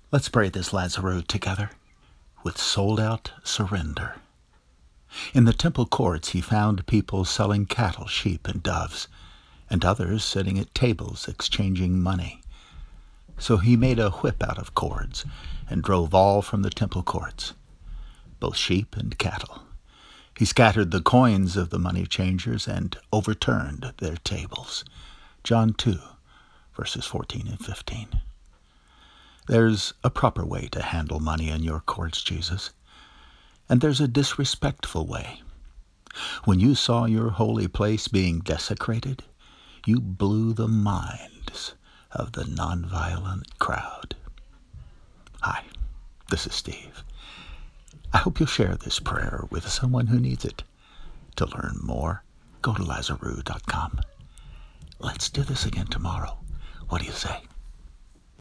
Let's pray this Lazarus together with sold-out surrender. In the temple courts he found people selling cattle, sheep, and doves, and others sitting at tables exchanging money. So he made a whip out of cords and drove all from the temple courts, both sheep and cattle. He scattered the coins of the money changers and overturned their tables. John 2, verses 14 and 15. There's a proper way to handle money in your courts, Jesus, and there's a disrespectful way. When you saw your holy place being desecrated, you blew the minds of the nonviolent crowd. Hi, this is Steve. I hope you'll share this prayer with someone who needs it. To learn more, go to Lazarus.com. Let's do this again tomorrow. What do you say?